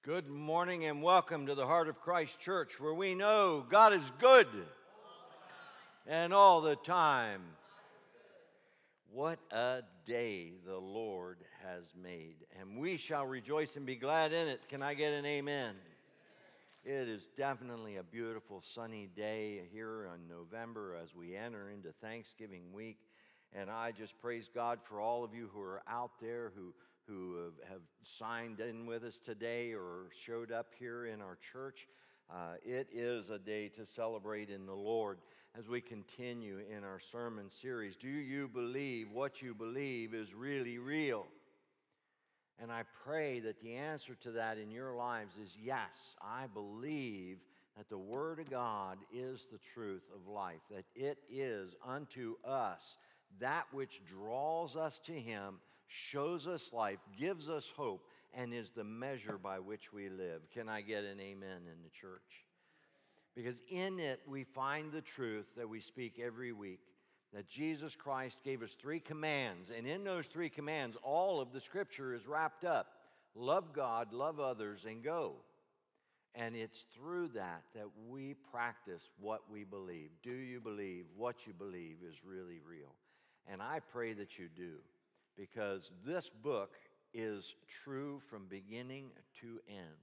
Good morning and welcome to the Heart of Christ Church, where we know God is good and all the time. What a day the Lord has made, and we shall rejoice and be glad in it. Can I get an amen? It is definitely a beautiful sunny day here in November as we enter into Thanksgiving week. And I just praise God for all of you who are out there who have signed in with us today or showed up here in our church. It is a day to celebrate in the Lord as we continue in our sermon series. Do you believe what you believe is really real? And I pray that the answer to that in your lives is yes. I believe that the Word of God is the truth of life, that it is unto us that which draws us to Him, shows us life, gives us hope, and is the measure by which we live. Can I get an amen in the church? Because in it we find the truth that we speak every week, that Jesus Christ gave us 3 commands, and in those 3 commands, all of the Scripture is wrapped up. Love God, love others, and go. And it's through that we practice what we believe. Do you believe what you believe is really real? And I pray that you do, because this book is true from beginning to end.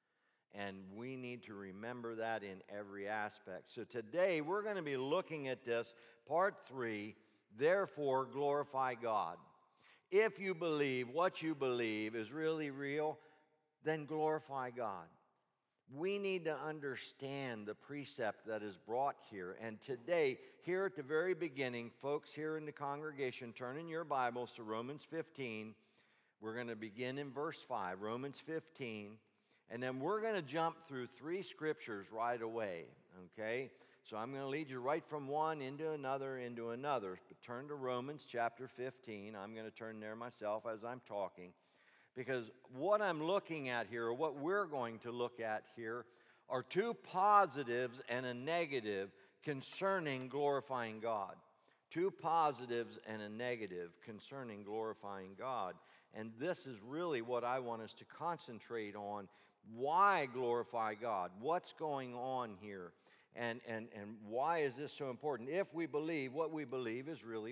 And we need to remember that in every aspect. So today we're going to be looking at this, part 3, therefore glorify God. If you believe what you believe is really real, then glorify God. We need to understand the precept that is brought here. And today, here at the very beginning, folks here in the congregation, turn in your Bibles to Romans 15. We're going to begin in verse 5, Romans 15. And then we're going to jump through 3 scriptures right away, okay? So I'm going to lead you right from one into another. But turn to Romans chapter 15. I'm going to turn there myself as I'm talking. Because what I'm looking at here, or what we're going to look at here, are 2 positives and a negative concerning glorifying God. 2 positives and a negative concerning glorifying God. And this is really what I want us to concentrate on. Why glorify God? What's going on here? And why is this so important? If we believe what we believe is really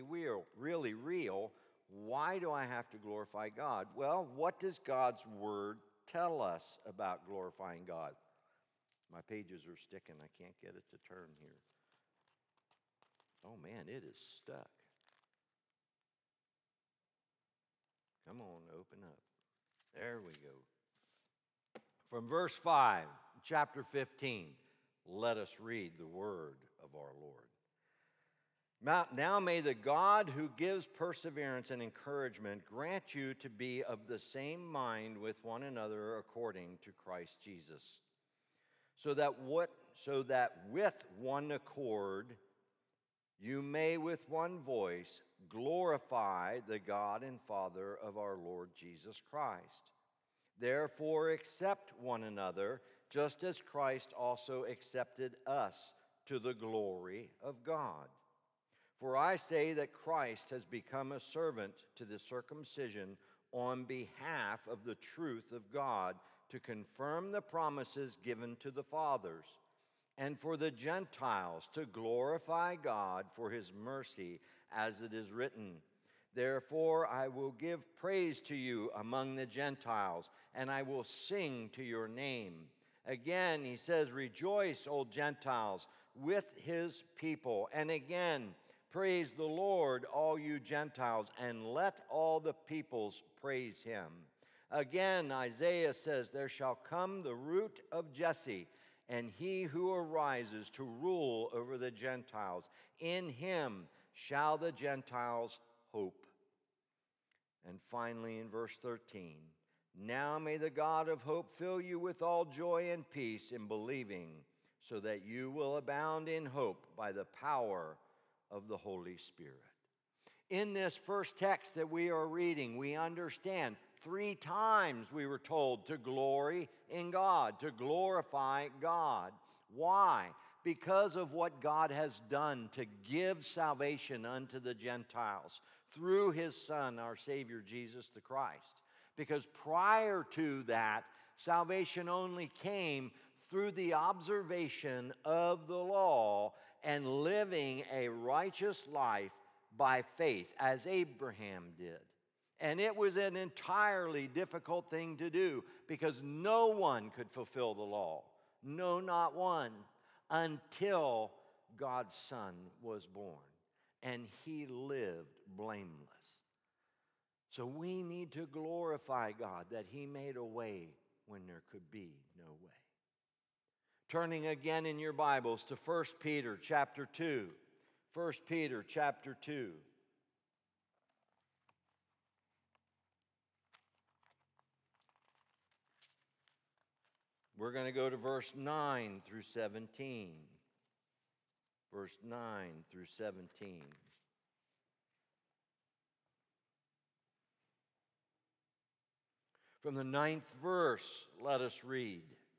real, why do I have to glorify God? Well, what does God's Word tell us about glorifying God? My pages are sticking. I can't get it to turn here. Oh, man, it is stuck. Come on, open up. There we go. From verse 5, chapter 15, let us read the word of our Lord. Now may the God who gives perseverance and encouragement grant you to be of the same mind with one another according to Christ Jesus, so that with one accord you may with one voice glorify the God and Father of our Lord Jesus Christ. Therefore accept one another, just as Christ also accepted us to the glory of God. For I say that Christ has become a servant to the circumcision on behalf of the truth of God, to confirm the promises given to the fathers, and for the Gentiles to glorify God for His mercy, as it is written, therefore I will give praise to you among the Gentiles, and I will sing to your name. Again, he says, rejoice, O Gentiles, with His people. And again, praise the Lord, all you Gentiles, and let all the peoples praise Him. Again, Isaiah says, there shall come the root of Jesse, and he who arises to rule over the Gentiles. In him shall the Gentiles hope. And finally, in verse 13, now may the God of hope fill you with all joy and peace in believing, so that you will abound in hope by the power of the Holy Spirit. In this first text that we are reading, we understand 3 times we were told to glory in God, to glorify God. Why? Because of what God has done to give salvation unto the Gentiles through His Son, our Savior, Jesus the Christ. Because prior to that, Salvation only came through the observation of the law and living a righteous life by faith, as Abraham did. And it was an entirely difficult thing to do because no one could fulfill the law. No, not one, until God's Son was born. And he lived blameless. So we need to glorify God that he made a way when there could be no way. Turning again in your Bibles to 1 Peter chapter 2. 1 Peter chapter 2. We're going to go to verse 9 through 17. Verse 9 through 17. From the 9th verse, let us read.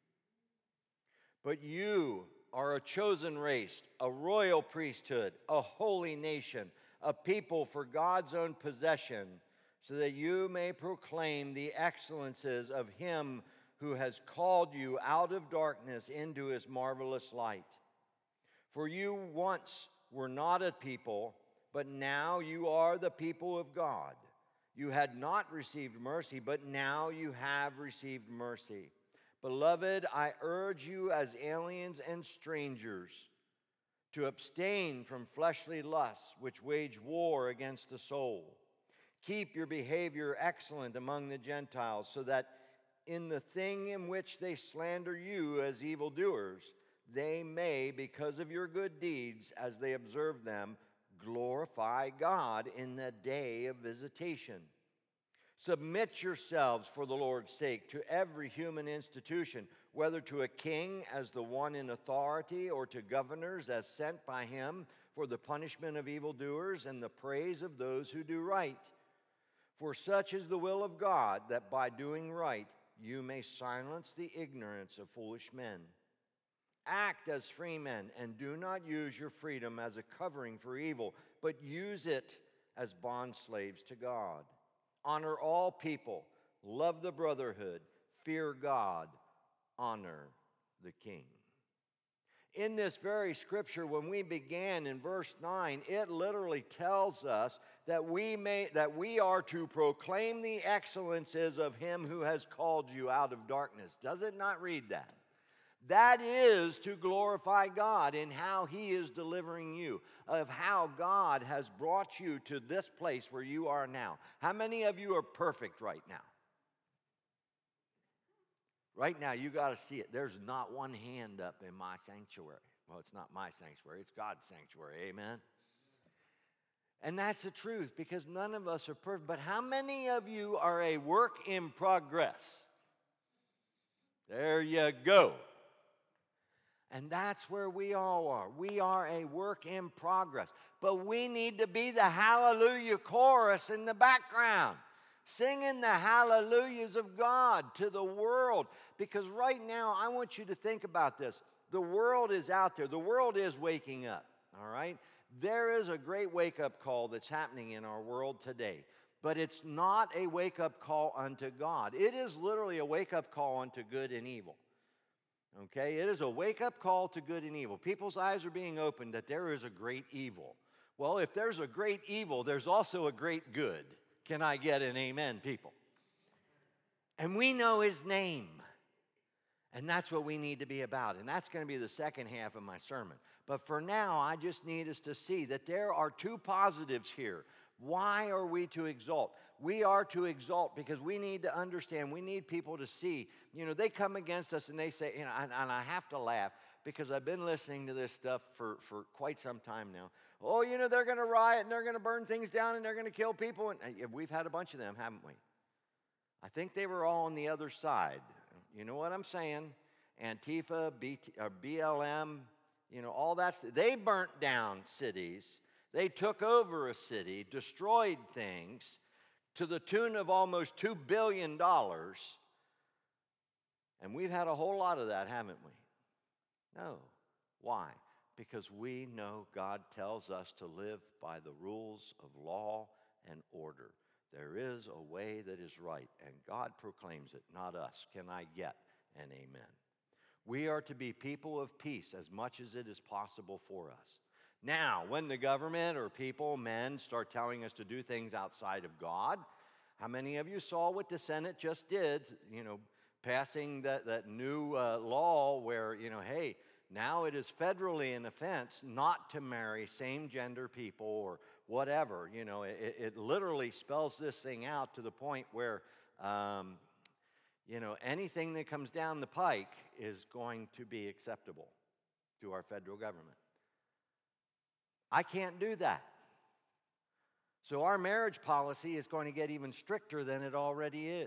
But you are a chosen race, a royal priesthood, a holy nation, a people for God's own possession, so that you may proclaim the excellences of him who has called you out of darkness into his marvelous light. For you once were not a people, but now you are the people of God. You had not received mercy, but now you have received mercy. Beloved, I urge you as aliens and strangers to abstain from fleshly lusts which wage war against the soul. Keep your behavior excellent among the Gentiles, so that in the thing in which they slander you as evildoers, they may, because of your good deeds as they observe them, glorify God in the day of visitation. Submit yourselves for the Lord's sake to every human institution, whether to a king as the one in authority or to governors as sent by him for the punishment of evildoers and the praise of those who do right. For such is the will of God, that by doing right you may silence the ignorance of foolish men. Act as free men and do not use your freedom as a covering for evil, but use it as bondslaves to God. Honor all people, love the brotherhood, fear God, honor the king. In this very scripture, when we began in verse 9, it literally tells us that we are to proclaim the excellences of him who has called you out of darkness. Does it not read that? That is to glorify God in how he is delivering you, of how God has brought you to this place where you are now. How many of you are perfect right now? Right now, you got to see it. There's not one hand up in my sanctuary. Well, it's not my sanctuary. It's God's sanctuary. Amen? And that's the truth, because none of us are perfect. But how many of you are a work in progress? There you go. And that's where we all are. We are a work in progress. But we need to be the hallelujah chorus in the background, singing the hallelujahs of God to the world. Because right now, I want you to think about this. The world is out there. The world is waking up, all right? There is a great wake-up call that's happening in our world today. But it's not a wake-up call unto God. It is literally a wake-up call unto good and evil. Okay, it is a wake-up call to good and evil. People's eyes are being opened that there is a great evil. Well, if there's a great evil, there's also a great good. Can I get an amen, people? And we know his name. And that's what we need to be about. And that's going to be the second half of my sermon. But for now, I just need us to see that there are two positives here. Why are we to exalt? We are to exalt because we need to understand, we need people to see. You know, they come against us and they say, you know, and I have to laugh because I've been listening to this stuff for quite some time now. Oh, you know, they're going to riot and they're going to burn things down and they're going to kill people. And we've had a bunch of them, haven't we? I think they were all on the other side. You know what I'm saying? Antifa, BLM, you know, all that. They burnt down cities. They took over a city, destroyed things to the tune of almost $2 billion. And we've had a whole lot of that, haven't we? No. Why? Because we know God tells us to live by the rules of law and order. There is a way that is right, and God proclaims it, not us. Can I get an amen? We are to be people of peace as much as it is possible for us. Now, when the government or people, men, start telling us to do things outside of God, how many of you saw what the Senate just did, passing that new law where, hey, now it is federally an offense not to marry same-gender people or whatever. It literally spells this thing out to the point where, anything that comes down the pike is going to be acceptable to our federal government. I can't do that. So our marriage policy is going to get even stricter than it already is.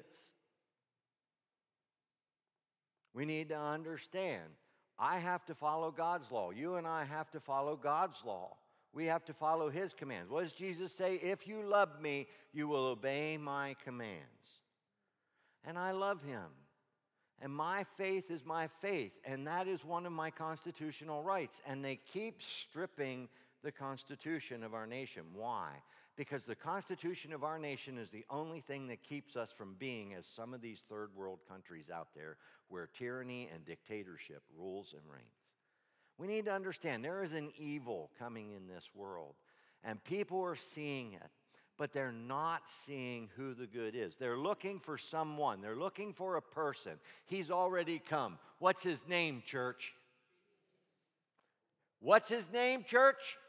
We need to understand, I have to follow God's law. You and I have to follow God's law. We have to follow His commands. What does Jesus say? If you love me, you will obey my commands. And I love Him. And my faith is my faith. And that is one of my constitutional rights. And they keep stripping the Constitution of our nation. Why? Because the Constitution of our nation is the only thing that keeps us from being as some of these third world countries out there where tyranny and dictatorship rules and reigns. We need to understand there is an evil coming in this world, and people are seeing it, but they're not seeing who the good is. They're looking for someone. They're looking for a person. He's already come. What's his name, church? What's his name, church?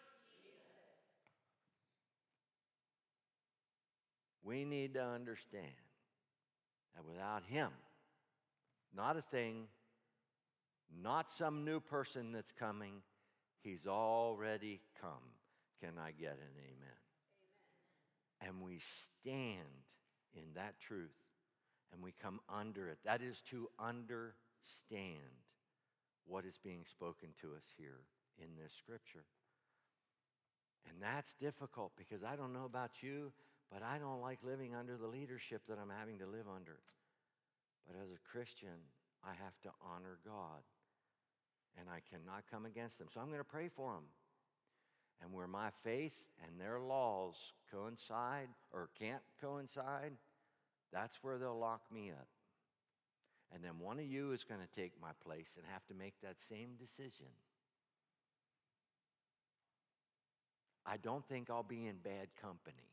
We need to understand that without Him, not a thing, not some new person that's coming, He's already come. Can I get an amen? Amen. And we stand in that truth, and we come under it. That is to understand what is being spoken to us here in this scripture. And that's difficult because I don't know about you, but I don't like living under the leadership that I'm having to live under. But as a Christian, I have to honor God. And I cannot come against them. So I'm going to pray for them. And where my faith and their laws coincide or can't coincide, that's where they'll lock me up. And then one of you is going to take my place and have to make that same decision. I don't think I'll be in bad company.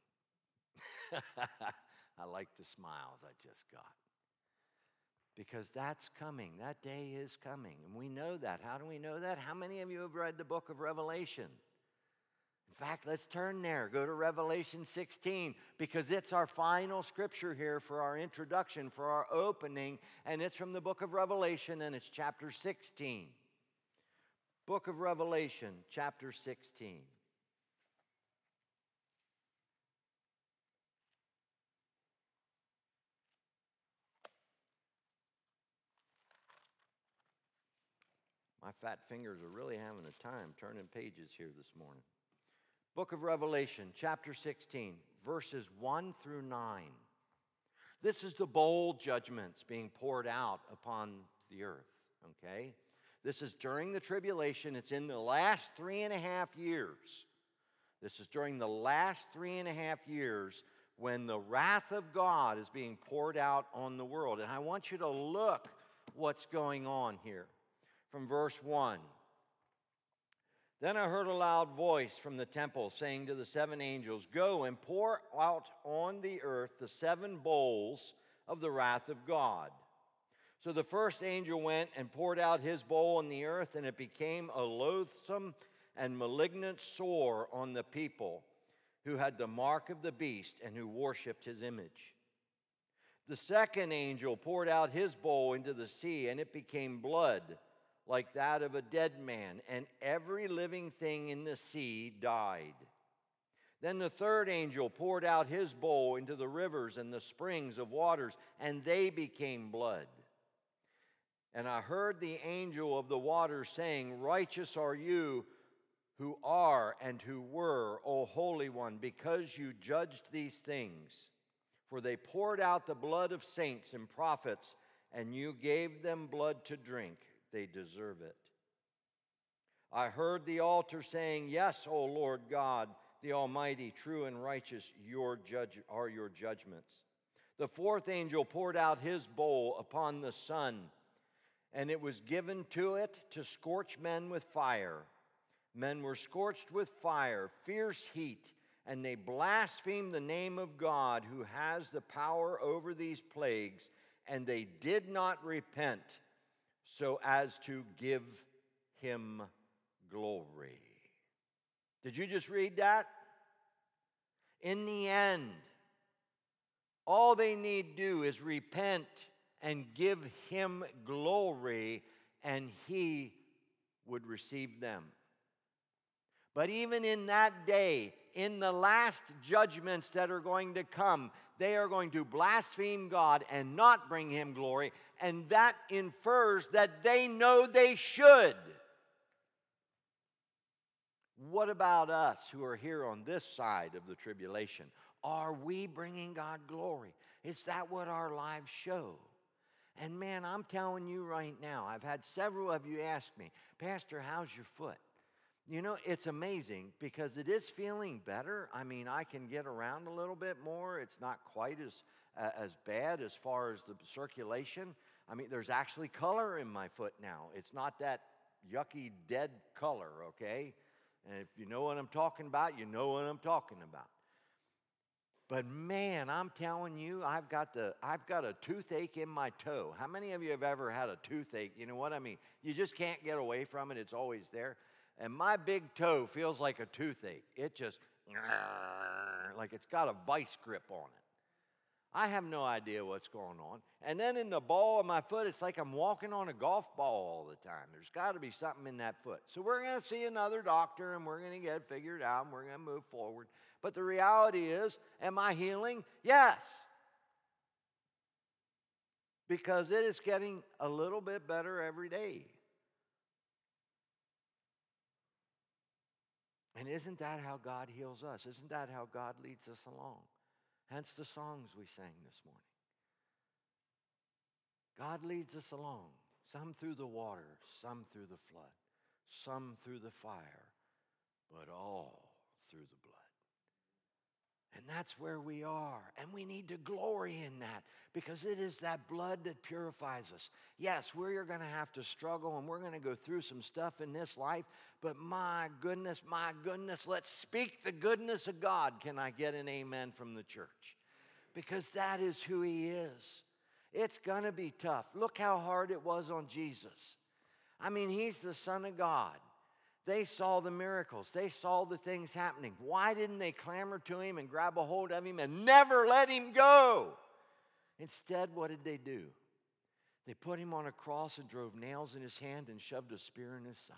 I like the smiles I just got. Because that's coming. That day is coming. And we know that. How do we know that? How many of you have read the book of Revelation? In fact, let's turn there. Go to Revelation 16 because it's our final scripture here for our introduction, for our opening. And it's from the book of Revelation and it's chapter 16. Book of Revelation, chapter 16. My fat fingers are really having a time turning pages here this morning. Book of Revelation, chapter 16, verses 1 through 9. This is the bowl judgments being poured out upon the earth, okay? This is during the tribulation. It's in the last 3.5 years. This is during the last 3.5 years when the wrath of God is being poured out on the world. And I want you to look what's going on here. From verse 1. Then I heard a loud voice from the temple saying to the 7 angels, "Go and pour out on the earth the 7 bowls of the wrath of God." So the first angel went and poured out his bowl on the earth, and it became a loathsome and malignant sore on the people who had the mark of the beast and who worshipped his image. The second angel poured out his bowl into the sea, and it became blood, like that of a dead man, and every living thing in the sea died. Then the third angel poured out his bowl into the rivers and the springs of waters, and they became blood. And I heard the angel of the waters saying, "Righteous are you who are and who were, O Holy One, because you judged these things. For they poured out the blood of saints and prophets, and you gave them blood to drink. They deserve it." I heard the altar saying, "Yes, O Lord God, the Almighty, true and righteous are your judgments. The fourth angel poured out his bowl upon the sun, and it was given to it to scorch men with fire. Men were scorched with fire, fierce heat, and they blasphemed the name of God who has the power over these plagues, and they did not repent so as to give him glory. Did you just read that? In the end, all they need do is repent and give him glory, and he would receive them. But even in that day, in the last judgments that are going to come, they are going to blaspheme God and not bring him glory, and that infers that they know they should. What about us who are here on this side of the tribulation? Are we bringing God glory? Is that what our lives show? And man, I'm telling you right now, I've had several of you ask me, Pastor, how's your foot? You know, it's amazing because it is feeling better. I mean, I can get around a little bit more. It's not quite as bad as far as the circulation. I mean, there's actually color in my foot now. It's not that yucky, dead color, okay? And if you know what I'm talking about, you know what I'm talking about. But man, I'm telling you, I've got a toothache in my toe. How many of you have ever had a toothache? You know what I mean? You just can't get away from it. It's always there. And my big toe feels like a toothache. It just, like it's got a vice grip on it. I have no idea what's going on. And then in the ball of my foot, it's like I'm walking on a golf ball all the time. There's got to be something in that foot. So we're going to see another doctor, and we're going to get it figured out, and we're going to move forward. But the reality is, am I healing? Yes. Because it is getting a little bit better every day. And isn't that how God heals us? Isn't that how God leads us along? Hence the songs we sang this morning. God leads us along, some through the water, some through the flood, some through the fire, but all through the blood. And that's where we are. And we need to glory in that because it is that blood that purifies us. Yes, we're going to have to struggle and we're going to go through some stuff in this life. But my goodness, let's speak the goodness of God. Can I get an amen from the church? Because that is who he is. It's going to be tough. Look how hard it was on Jesus. I mean, he's the Son of God. They saw the miracles. They saw the things happening. Why didn't they clamor to him and grab a hold of him and never let him go? Instead, what did they do? They put him on a cross and drove nails in his hand and shoved a spear in his side.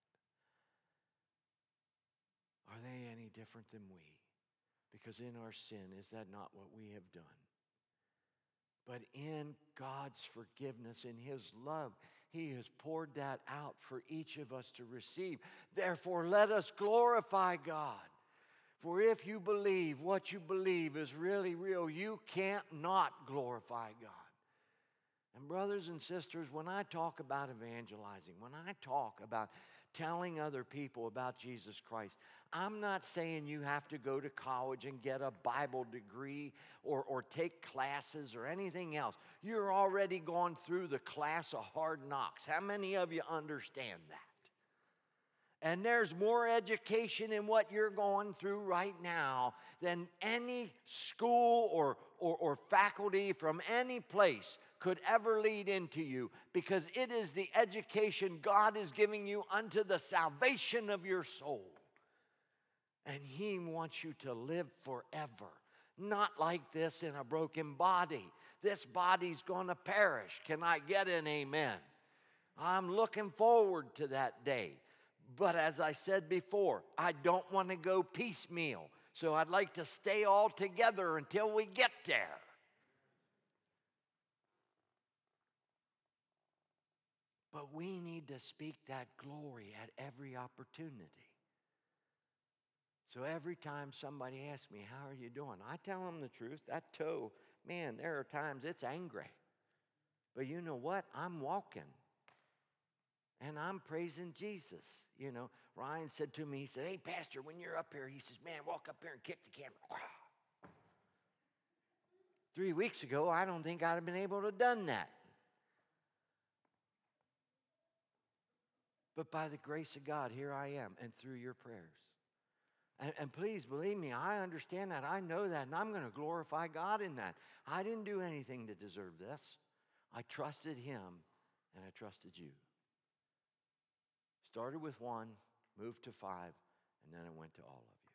Are they any different than we? Because in our sin, is that not what we have done? But in God's forgiveness, in his love, he has poured that out for each of us to receive. Therefore, let us glorify God. For if you believe what you believe is really real, you can't not glorify God. And brothers and sisters, when I talk about evangelizing, when I talk about telling other people about Jesus Christ, I'm not saying you have to go to college and get a Bible degree or take classes or anything else. You're already gone through the class of hard knocks. How many of you understand that? And there's more education in what you're going through right now than any school or faculty from any place could ever lead into you, because it is the education God is giving you unto the salvation of your soul. And he wants you to live forever. Not like this in a broken body. This body's going to perish. Can I get an amen? I'm looking forward to that day. But as I said before, I don't want to go piecemeal. So I'd like to stay all together until we get there. But we need to speak that glory at every opportunity. So every time somebody asks me, how are you doing? I tell them the truth. That toe, man, there are times it's angry. But you know what? I'm walking. And I'm praising Jesus. You know, Ryan said to me, he said, hey, Pastor, when you're up here, he says, man, walk up here and kick the camera. 3 weeks ago, I don't think I'd have been able to have done that. But by the grace of God, here I am, and through your prayers. And please believe me, I understand that. I know that, and I'm going to glorify God in that. I didn't do anything to deserve this. I trusted Him, and I trusted you. Started with 1, moved to 5, and then it went to all of you.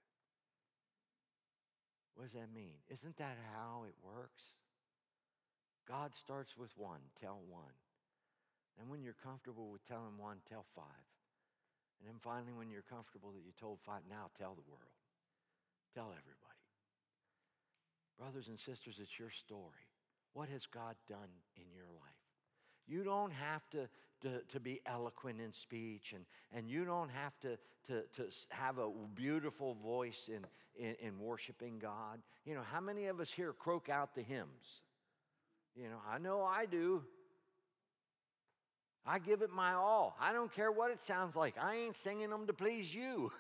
What does that mean? Isn't that how it works? God starts with 1, tell 1. And when you're comfortable with telling 1, tell 5. And then finally, when you're comfortable that you told 5, now tell the world. Tell everybody. Brothers and sisters, it's your story. What has God done in your life? You don't have to be eloquent in speech, and you don't have to have a beautiful voice in worshiping God. You know, how many of us here croak out the hymns? You know I do. I give it my all. I don't care what it sounds like. I ain't singing them to please you.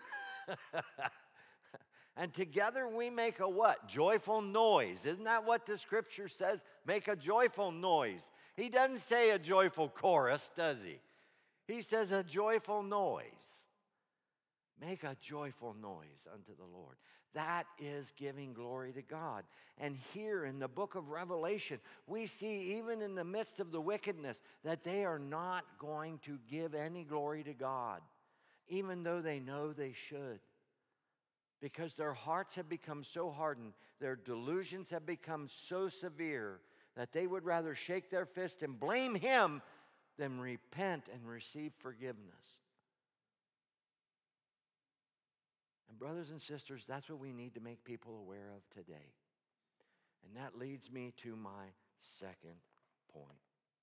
And together we make a what? Joyful noise. Isn't that what the scripture says? Make a joyful noise. He doesn't say a joyful chorus, does he? He says a joyful noise. Make a joyful noise unto the Lord. That is giving glory to God. And here in the book of Revelation, we see even in the midst of the wickedness that they are not going to give any glory to God, even though they know they should. Because their hearts have become so hardened, their delusions have become so severe that they would rather shake their fist and blame Him than repent and receive forgiveness. And brothers and sisters, that's what we need to make people aware of today. And that leads me to my second point.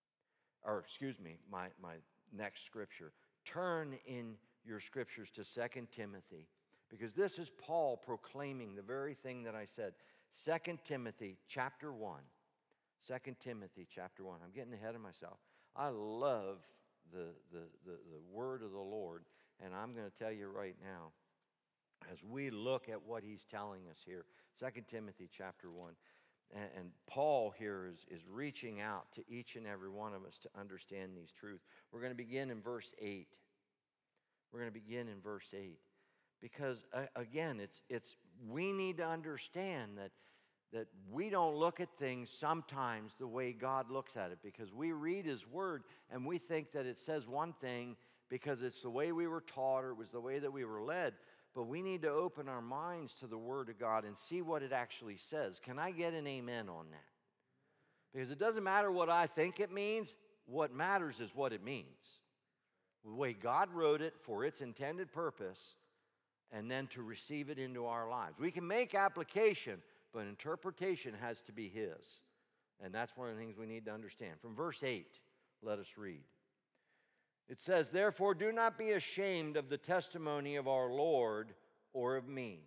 My next scripture. Turn in your scriptures to 2 Timothy. Because this is Paul proclaiming the very thing that I said. 2 Timothy chapter 1. 2 Timothy chapter 1. I'm getting ahead of myself. I love the word of the Lord. And I'm going to tell you right now, as we look at what he's telling us here, 2 Timothy chapter 1, and Paul here is reaching out to each and every one of us to understand these truths. We're going to begin in verse 8. We're going to begin in verse 8. Because, again, we need to understand that we don't look at things sometimes the way God looks at it. Because we read His Word and we think that it says one thing because it's the way we were taught or it was the way that we were led. But we need to open our minds to the Word of God and see what it actually says. Can I get an amen on that? Because it doesn't matter what I think it means. What matters is what it means. The way God wrote it for its intended purpose, and then to receive it into our lives. We can make application, but interpretation has to be His. And that's one of the things we need to understand. From verse 8, let us read. It says, therefore, do not be ashamed of the testimony of our Lord or of me,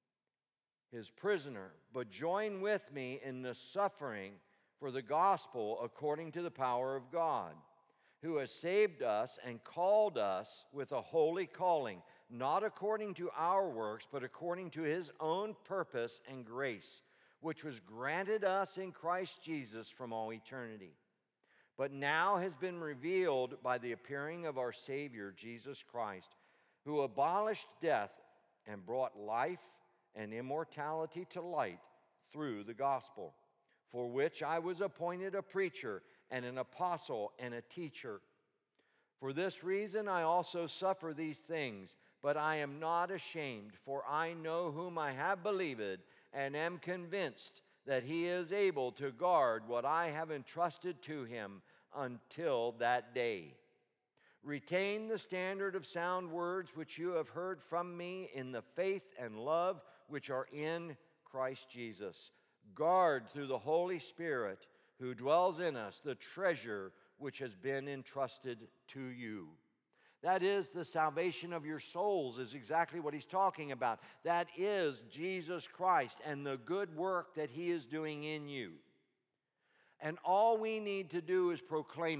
His prisoner, but join with me in the suffering for the gospel according to the power of God, who has saved us and called us with a holy calling, not according to our works, but according to His own purpose and grace, which was granted us in Christ Jesus from all eternity, but now has been revealed by the appearing of our Savior, Jesus Christ, who abolished death and brought life and immortality to light through the gospel, for which I was appointed a preacher and an apostle and a teacher. For this reason I also suffer these things, but I am not ashamed, for I know whom I have believed and am convinced that He is able to guard what I have entrusted to Him until that day. Retain the standard of sound words which you have heard from me in the faith and love which are in Christ Jesus. Guard through the Holy Spirit who dwells in us the treasure which has been entrusted to you. That is, the salvation of your souls is exactly what he's talking about. That is Jesus Christ and the good work that He is doing in you. And all we need to do is proclaim it.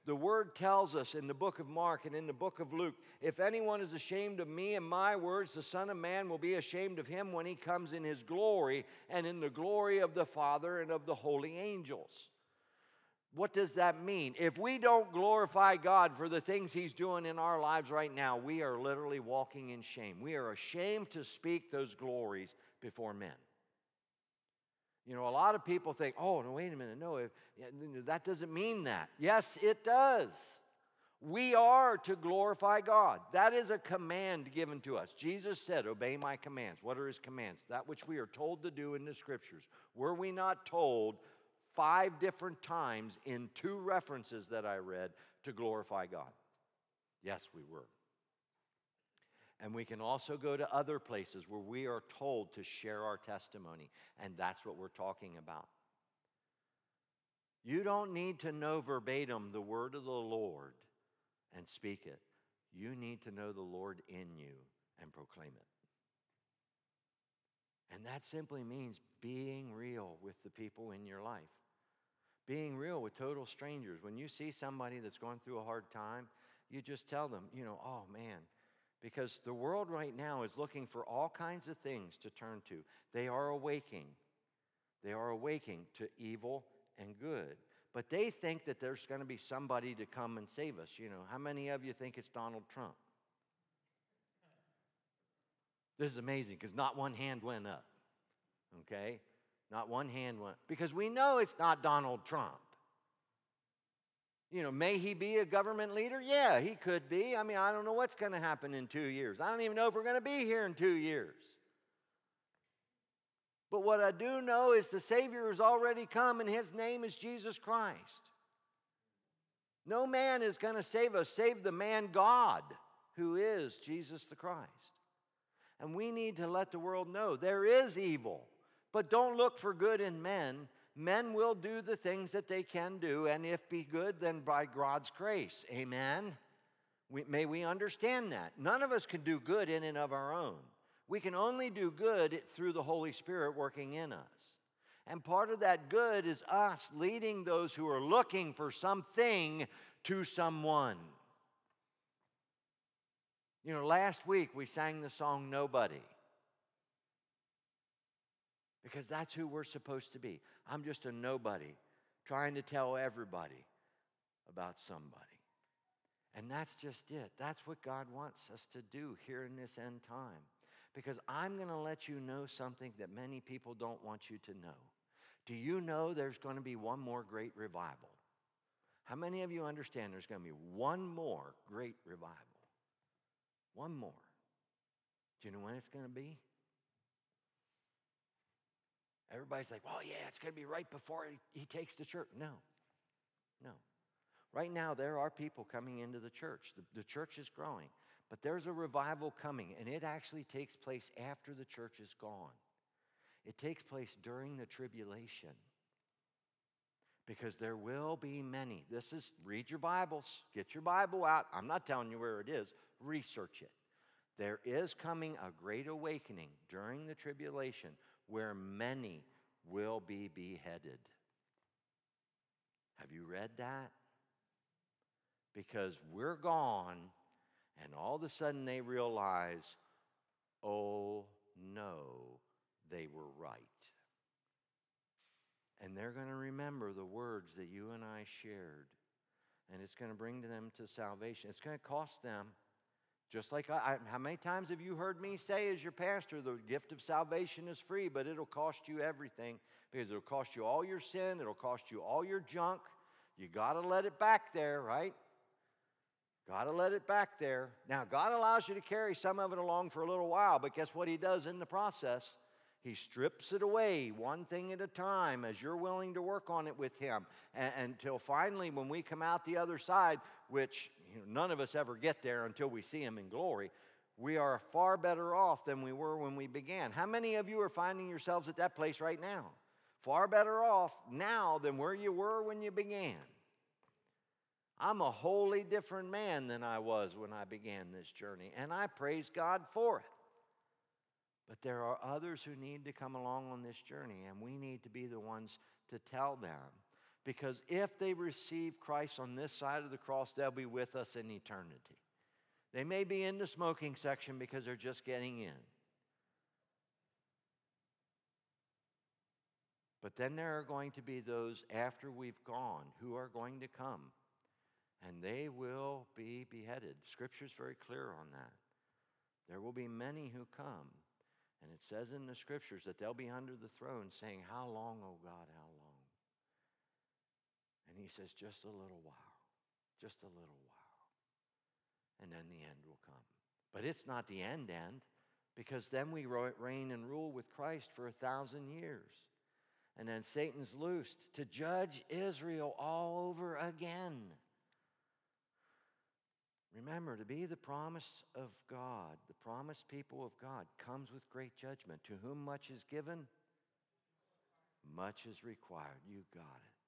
The Word tells us in the book of Mark and in the book of Luke, if anyone is ashamed of me and my words, the Son of Man will be ashamed of him when he comes in his glory and in the glory of the Father and of the holy angels. What does that mean? If we don't glorify God for the things He's doing in our lives right now, we are literally walking in shame. We are ashamed to speak those glories before men. You know, a lot of people think, oh, no, wait a minute, no, that doesn't mean that. Yes, it does. We are to glorify God. That is a command given to us. Jesus said, obey my commands. What are His commands? That which we are told to do in the Scriptures. Were we not told 5 different times in 2 references that I read to glorify God? Yes, we were. And we can also go to other places where we are told to share our testimony, and that's what we're talking about. You don't need to know verbatim the word of the Lord and speak it. You need to know the Lord in you and proclaim it. And that simply means being real with the people in your life. Being real with total strangers. When you see somebody that's going through a hard time, you just tell them, oh man, because the world right now is looking for all kinds of things to turn to. They are awaking. They are awaking to evil and good. But they think that there's going to be somebody to come and save us. How many of you think it's Donald Trump? This is amazing because not one hand went up. Okay? Not one hand went. Because we know it's not Donald Trump. May he be a government leader? Yeah, he could be. I mean, I don't know what's going to happen in 2 years. I don't even know if we're going to be here in 2 years. But what I do know is the Savior has already come, and His name is Jesus Christ. No man is going to save us, save the man God, who is Jesus the Christ. And we need to let the world know there is evil. But don't look for good in men. Men will do the things that they can do, and if be good, then by God's grace. Amen? May we understand that. None of us can do good in and of our own. We can only do good through the Holy Spirit working in us. And part of that good is us leading those who are looking for something to someone. Last week we sang the song Nobody. Because that's who we're supposed to be. I'm just a nobody trying to tell everybody about somebody. And that's just it. That's what God wants us to do here in this end time. Because I'm going to let you know something that many people don't want you to know. Do you know there's going to be one more great revival? How many of you understand there's going to be one more great revival? One more. Do you know when it's going to be? Everybody's like, well, yeah, it's going to be right before he takes the church. No. Right now, there are people coming into the church. The church is growing. But there's a revival coming, and it actually takes place after the church is gone. It takes place during the tribulation. Because there will be many. Read your Bibles. Get your Bible out. I'm not telling you where it is. Research it. There is coming a great awakening during the tribulation where many will be beheaded. Have you read that? Because we're gone, and all of a sudden they realize, oh no, they were right. And they're going to remember the words that you and I shared. And it's going to bring them to salvation. It's going to cost them. Just like how many times have you heard me say as your pastor, the gift of salvation is free, but it'll cost you everything. Because it'll cost you all your sin. It'll cost you all your junk. You got to let it back there, right? Got to let it back there. Now, God allows you to carry some of it along for a little while, but guess what He does in the process? He strips it away one thing at a time as you're willing to work on it with Him. Until finally, when we come out the other side, which none of us ever get there until we see Him in glory, we are far better off than we were when we began. How many of you are finding yourselves at that place right now? Far better off now than where you were when you began. I'm a wholly different man than I was when I began this journey, and I praise God for it. But there are others who need to come along on this journey, and we need to be the ones to tell them. Because if they receive Christ on this side of the cross, they'll be with us in eternity. They may be in the smoking section because they're just getting in. But then there are going to be those after we've gone who are going to come, and they will be beheaded. Scripture's very clear on that. There will be many who come, and it says in the Scriptures that they'll be under the throne saying, "How long, O God, how long?" And he says, "Just a little while, just a little while." And then the end will come. But it's not the end, because then we reign and rule with Christ for 1,000 years. And then Satan's loosed to judge Israel all over again. Remember, to be the promise of God, the promised people of God, comes with great judgment. To whom much is given, much is required. You got it.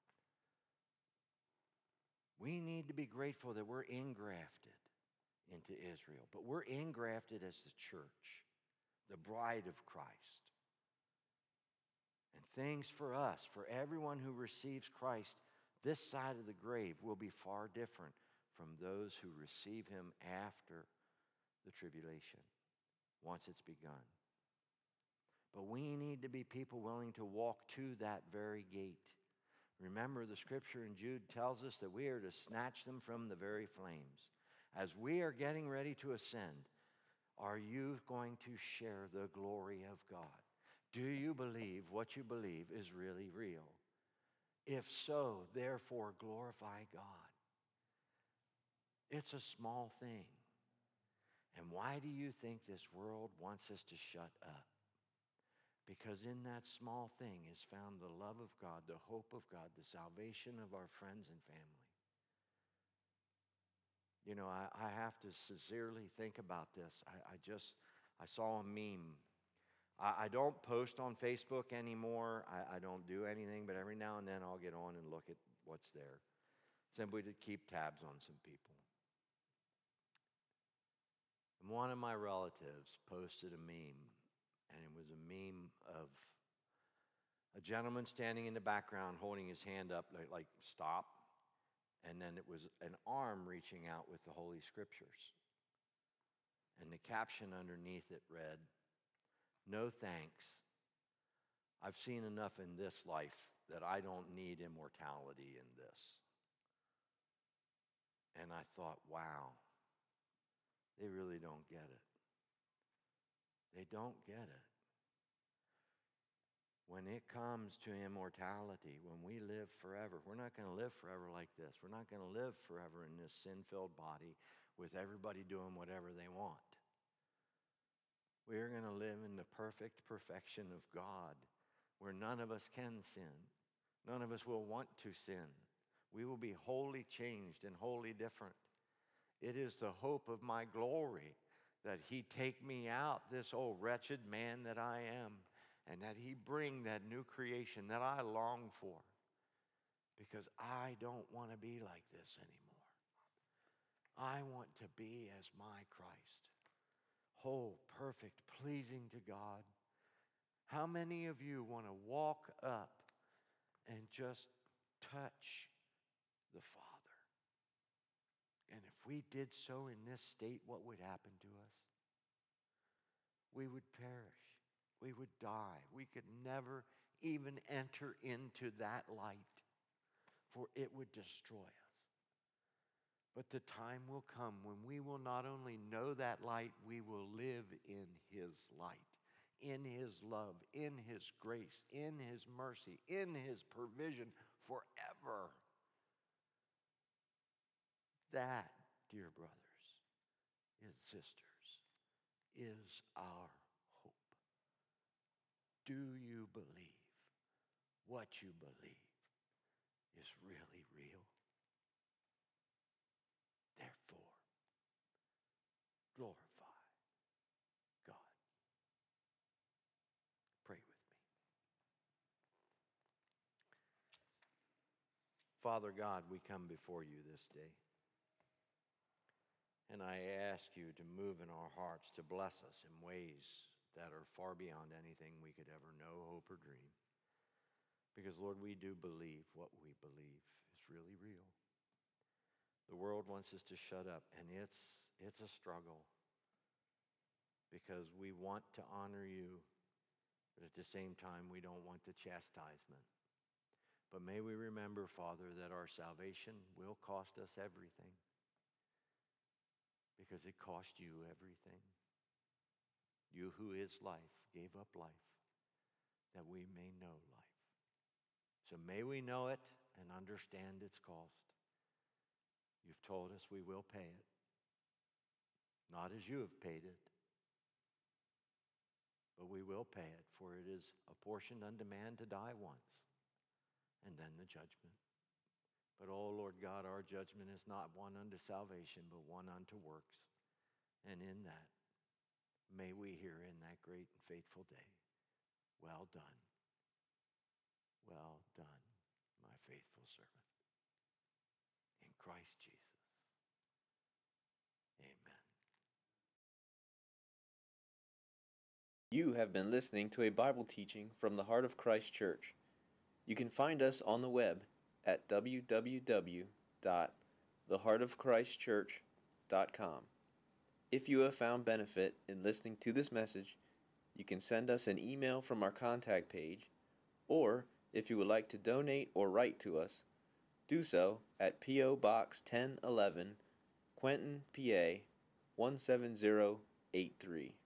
We need to be grateful that we're engrafted into Israel. But we're engrafted as the church, the bride of Christ. And things for us, for everyone who receives Christ, this side of the grave will be far different from those who receive him after the tribulation, once it's begun. But we need to be people willing to walk to that very gate. Remember, the scripture in Jude tells us that we are to snatch them from the very flames. As we are getting ready to ascend, are you going to share the glory of God? Do you believe what you believe is really real? If so, therefore glorify God. It's a small thing. And why do you think this world wants us to shut up? Because in that small thing is found the love of God, the hope of God, the salvation of our friends and family. You know, I have to sincerely think about this. I saw a meme. I don't post on Facebook anymore. I don't do anything, but every now and then I'll get on and look at what's there, simply to keep tabs on some people. And one of my relatives posted a meme, and it was a meme of a gentleman standing in the background holding his hand up like stop, and then it was an arm reaching out with the Holy Scriptures. And the caption underneath it read, "No thanks. I've seen enough in this life that I don't need immortality in this." And I thought, wow, they really don't get it. They don't get it. When it comes to immortality, when we live forever, we're not going to live forever like this. We're not going to live forever in this sin-filled body with everybody doing whatever they want. We're going to live in the perfect perfection of God, where none of us can sin. None of us will want to sin. We will be wholly changed and wholly different. It is the hope of my glory that he take me out, this old wretched man that I am, and that he bring that new creation that I long for, because I don't want to be like this anymore. I want to be as my Christ, whole, perfect, pleasing to God. How many of you want to walk up and just touch the Father? And if we did so in this state, what would happen to us? We would perish. We would die. We could never even enter into that light, for it would destroy us. But the time will come when we will not only know that light, we will live in his light, in his love, in his grace, in his mercy, in his provision forever. That, dear brothers and sisters, is our hope. Do you believe what you believe is really real? Therefore, glorify God. Pray with me. Father God, we come before you this day. And I ask you to move in our hearts, to bless us in ways that are far beyond anything we could ever know, hope, or dream. Because, Lord, we do believe what we believe is really real. The world wants us to shut up, and it's a struggle because we want to honor you, but at the same time, we don't want the chastisement. But may we remember, Father, that our salvation will cost us everything because it cost you everything. You who is life gave up life that we may know life. So may we know it and understand its cost. You've told us we will pay it, not as you have paid it, but we will pay it, for it is apportioned unto man to die once, and then the judgment. But, oh Lord God, our judgment is not one unto salvation, but one unto works. And in that, may we hear in that great and faithful day, well done, my faithful servant. In Christ Jesus. Amen. You have been listening to a Bible teaching from the Heart of Christ Church. You can find us on the web at www.theheartofchristchurch.com. If you have found benefit in listening to this message, you can send us an email from our contact page, or if you would like to donate or write to us, do so at P.O. Box 1011, Quentin, PA 17083.